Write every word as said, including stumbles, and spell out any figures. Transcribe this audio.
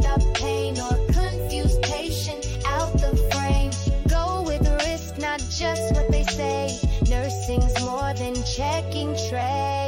stop pain or confuse patient out the frame. Go with risk, not just what they say. Nursing's more than checking trays.